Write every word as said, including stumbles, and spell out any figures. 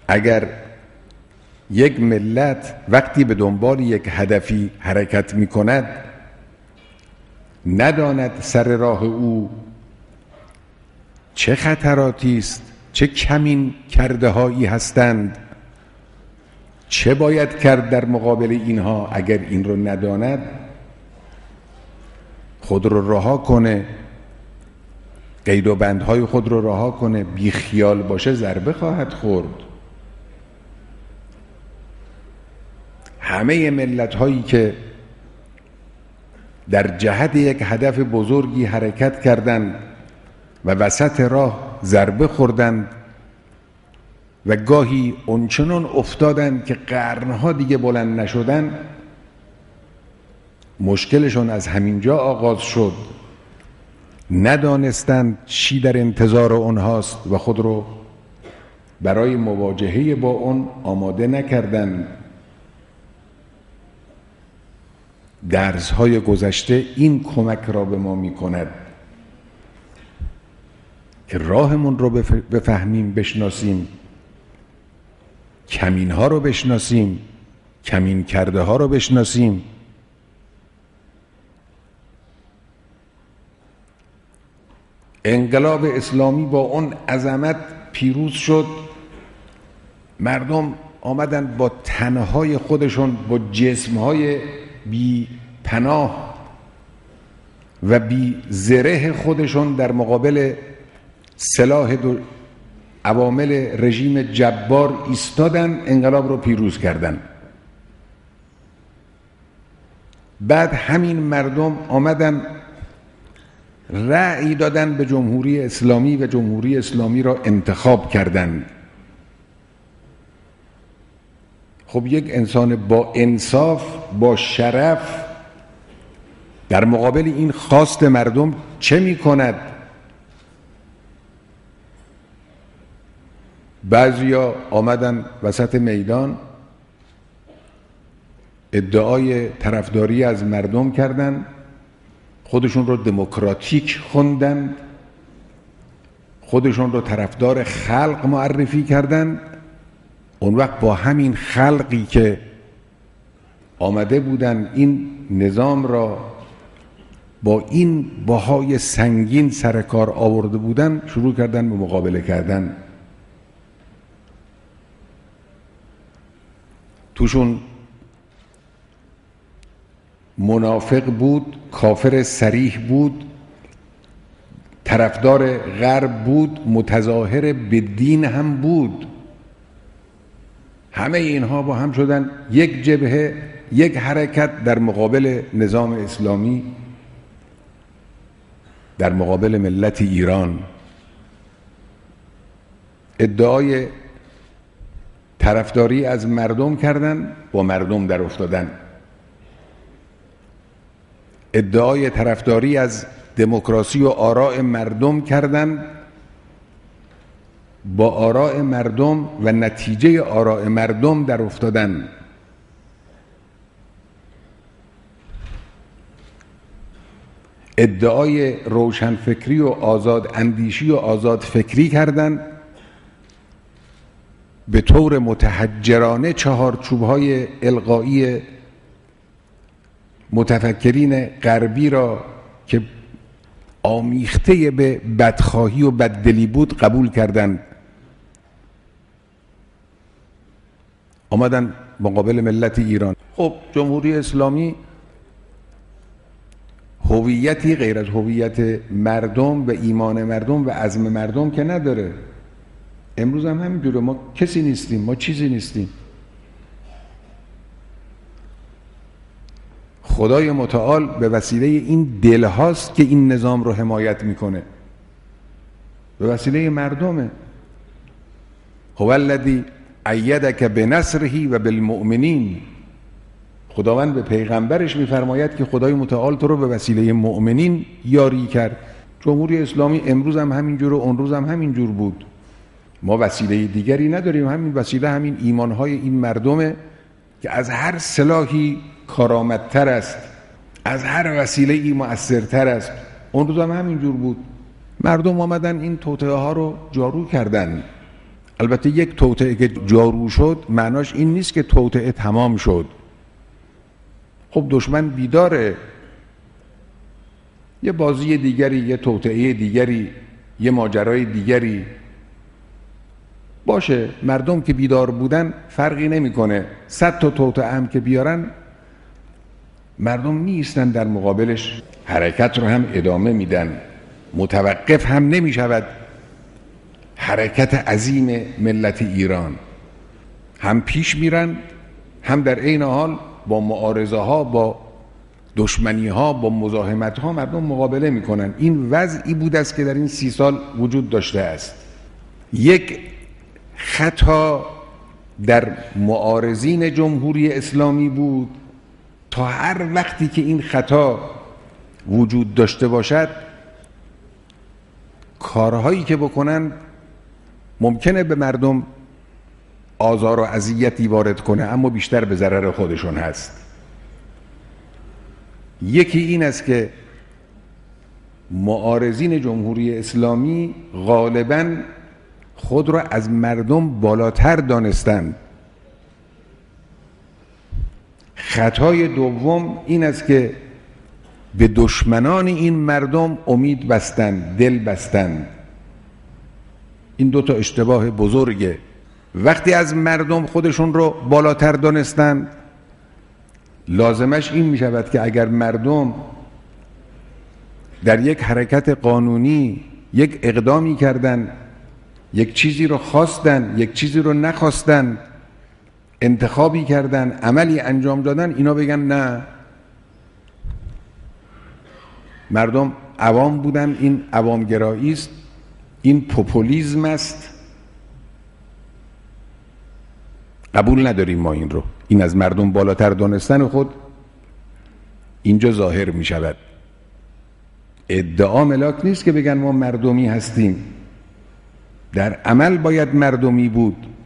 اگر یک ملت وقتی به دنبال یک هدفی حرکت می کند نداند سر راه او چه خطراتی است، چه کمین کرده هایی هستند، چه باید کرد در مقابل اینها، اگر این رو نداند خود رو رها کنه، قید و بندهای خود رو رها کنه، بی خیال باشه، ضربه خواهد خورد. همه ملت هایی که در جهت یک هدف بزرگی حرکت کردند و وسط راه ضربه خوردند و گاهی اونچنان افتادند که قرنها دیگه بلند نشدن، مشکلشون از همینجا آغاز شد. ندانستند چی در انتظار اونهاست و خود رو برای مواجهه با اون آماده نکردند. درس‌های گذشته این کمک را به ما می‌کند که راهمون رو بفهمیم، بشناسیم، کمین‌ها رو بشناسیم، کمین کرده ها رو بشناسیم. انقلاب اسلامی با اون عظمت پیروز شد. مردم آمدن با تنهای خودشون، با جسمهای بی پناه و بی زره خودشون در مقابل سلاح دو عوامل رژیم جبار ایستادن، انقلاب رو پیروز کردن. بعد همین مردم آمدن رأی دادن به جمهوری اسلامی و جمهوری اسلامی را انتخاب کردند. خب یک انسان با انصاف، با شرف در مقابل این خواست مردم چه می کند؟ بعضیا آمدن وسط میدان ادعای طرفداری از مردم کردند، خودشون رو دموکراتیک خوندند، خودشون رو طرفدار خلق معرفی کردند. اون وقت با همین خلقی که آمده بودن این نظام را با این بهای سنگین سر کار آورده بودن، شروع کردن به مقابله کردن. توشون منافق بود، کافر صریح بود، طرفدار غرب بود، متظاهر به دین هم بود. همه اینها با هم شدن یک جبهه، یک حرکت در مقابل نظام اسلامی، در مقابل ملت ایران. ادعای طرفداری از مردم کردن، با مردم در افتادن. ادعای طرفداری از دموکراسی و آراء مردم کردن، با آراء مردم و نتیجه آراء مردم در افتادن. ادعای روشنفکری و آزاد اندیشی و آزاد فکری کردن، به طور متحجرانه چهارچوب‌های القایی متفکرین غربی را که آمیخته به بدخواهی و بددلی بود قبول کردند. آمدن مقابل ملت ایران. خب جمهوری اسلامی هویتی غیر از هویت مردم و ایمان مردم و عزم مردم که نداره. امروز هم همینجوره، ما کسی نیستیم، ما چیزی نیستیم. خدای متعال به وسیله این دل هاست که این نظام رو حمایت میکنه، به وسیله مردمه. هو الذی ایدک بنصره و بالمؤمنین. خداوند به پیغمبرش میفرماید که خدای متعال تو رو به وسیله مؤمنین یاری کرد. جمهوری اسلامی امروز هم همینجور و اون روز هم همینجور بود. ما وسیله دیگری نداریم، همین وسیله همین ایمانهای این مردمه که از هر سلاحی کارآمدتر است، از هر وسیله ای مؤثرتر است. اون روز هم همینجور بود. مردم آمدن این توطئه ها رو جارو کردن. البته یک توطئه که جارو شد معناش این نیست که توطئه تمام شد. خب دشمن بیداره، یه بازی دیگری، یه توطئه دیگری، یه ماجرای دیگری باشه. مردم که بیدار بودن فرقی نمیکنه. صد تا توطئه هم که بیارن مردم نیستن در مقابلش، حرکت رو هم ادامه میدن، متوقف هم نمی شود حرکت عظیم ملت ایران. هم پیش میرن، هم در عین حال با معارضه ها، با دشمنی ها، با مزاحمت ها مردم مقابله میکنن. این وضعی بود است که در این سی سال وجود داشته است. یک خطا در معارضین جمهوری اسلامی بود تا هر وقتی که این خطا وجود داشته باشد کارهایی که بکنن ممکنه به مردم آزار و اذیتی وارد کنه، اما بیشتر به ضرر خودشون هست. یکی این است که معارضین جمهوری اسلامی غالباً خود را از مردم بالاتر دانستند. خطای دوم این است که به دشمنان این مردم امید بستند، دل بستند. این دو تا اشتباه بزرگه. وقتی از مردم خودشون رو بالاتر دانستند لازمش این می شود که اگر مردم در یک حرکت قانونی یک اقدامی کردن، یک چیزی رو خواستن، یک چیزی رو نخواستن، انتخابی کردن، عملی انجام دادن، اینا بگن نه، مردم عوام بودن، این عوامگرایی است، این پوپولیسم است، قبول نداریم ما این رو. این از مردم بالاتر دانستن خود اینجا ظاهر می شود. ادعا ملاک نیست که بگن ما مردمی هستیم، در عمل باید مردمی بود.